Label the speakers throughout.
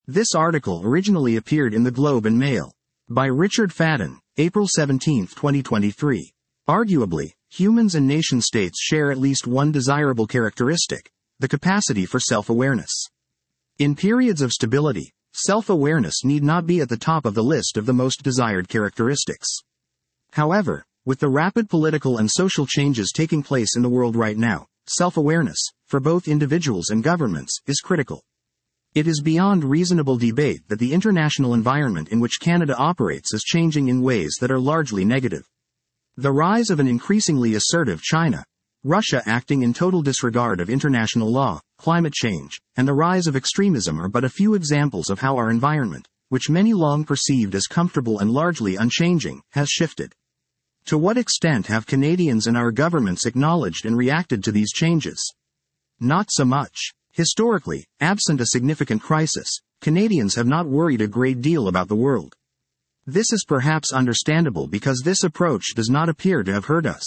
Speaker 1: This article originally appeared in the Globe and Mail. By Richard Fadden, April 17, 2023. Arguably, humans and nation-states share at least one desirable characteristic: the capacity for self-awareness. In periods of stability, self-awareness need not be at the top of the list of the most desired characteristics. However, with the rapid political and social changes taking place in the world right now, self-awareness, for both individuals and governments, is critical. It is beyond reasonable debate that the international environment in which Canada operates is changing in ways that are largely negative. The rise of an increasingly assertive China, Russia acting in total disregard of international law, climate change, and the rise of extremism are but a few examples of how our environment, which many long perceived as comfortable and largely unchanging, has shifted. To what extent have Canadians and our governments acknowledged and reacted to these changes? Not so much. Historically, absent a significant crisis, Canadians have not worried a great deal about the world. This is perhaps understandable because this approach does not appear to have hurt us.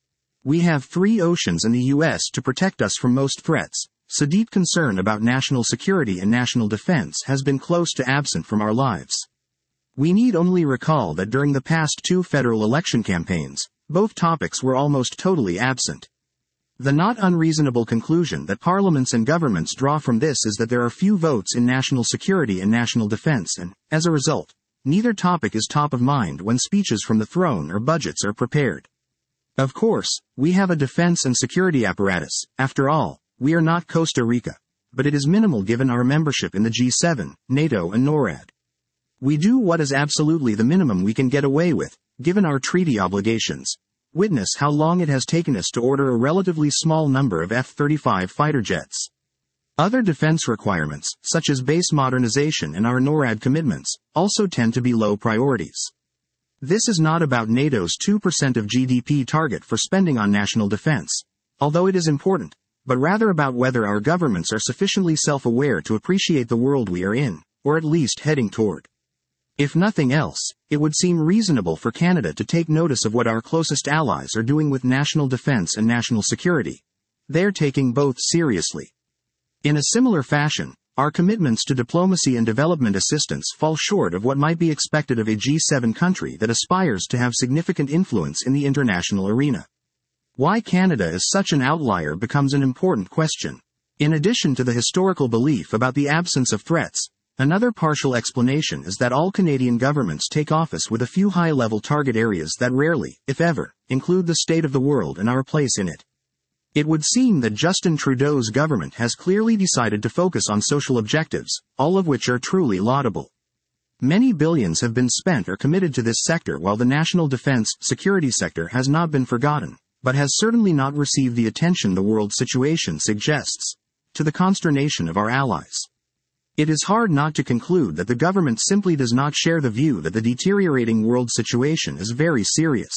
Speaker 1: We have 3 oceans in the U.S. to protect us from most threats, so deep concern about national security and national defense has been close to absent from our lives. We need only recall that during the past 2 federal election campaigns, both topics were almost totally absent. The not unreasonable conclusion that parliaments and governments draw from this is that there are few votes in national security and national defense and, as a result, neither topic is top of mind when speeches from the throne or budgets are prepared. Of course, we have a defense and security apparatus. After all, we are not Costa Rica, but it is minimal given our membership in the G7, NATO and NORAD. We do what is absolutely the minimum we can get away with, given our treaty obligations. Witness how long it has taken us to order a relatively small number of F-35 fighter jets. Other defense requirements, such as base modernization and our NORAD commitments, also tend to be low priorities. This is not about NATO's 2% of GDP target for spending on national defense, although it is important, but rather about whether our governments are sufficiently self-aware to appreciate the world we are in, or at least heading toward. If nothing else, it would seem reasonable for Canada to take notice of what our closest allies are doing with national defense and national security. They're taking both seriously. In a similar fashion, our commitments to diplomacy and development assistance fall short of what might be expected of a G7 country that aspires to have significant influence in the international arena. Why Canada is such an outlier becomes an important question. In addition to the historical belief about the absence of threats, another partial explanation is that all Canadian governments take office with a few high-level target areas that rarely, if ever, include the state of the world and our place in it. It would seem that Justin Trudeau's government has clearly decided to focus on social objectives, all of which are truly laudable. Many billions have been spent or committed to this sector while the national defense, security sector has not been forgotten, but has certainly not received the attention the world situation suggests, to the consternation of our allies. It is hard not to conclude that the government simply does not share the view that the deteriorating world situation is very serious.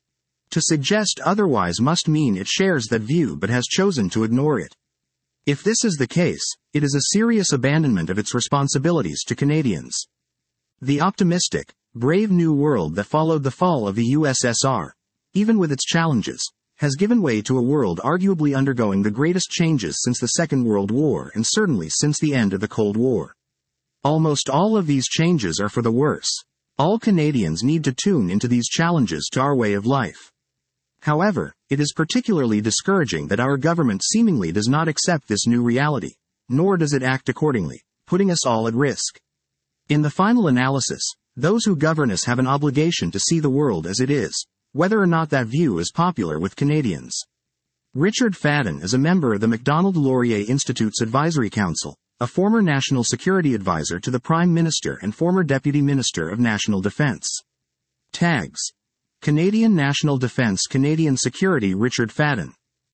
Speaker 1: To suggest otherwise must mean it shares that view but has chosen to ignore it. If this is the case, it is a serious abandonment of its responsibilities to Canadians. The optimistic, brave new world that followed the fall of the USSR, even with its challenges, has given way to a world arguably undergoing the greatest changes since the Second World War and certainly since the end of the Cold War. Almost all of these changes are for the worse. All Canadians need to tune into these challenges to our way of life. However, it is particularly discouraging that our government seemingly does not accept this new reality, nor does it act accordingly, putting us all at risk. In the final analysis, those who govern us have an obligation to see the world as it is, whether or not that view is popular with Canadians. Richard Fadden is a member of the Macdonald-Laurier Institute's Advisory Council, a former national security advisor to the Prime Minister and former Deputy Minister of National Defence. Tags: Canadian National Defence, Canadian Security. Richard Fadden,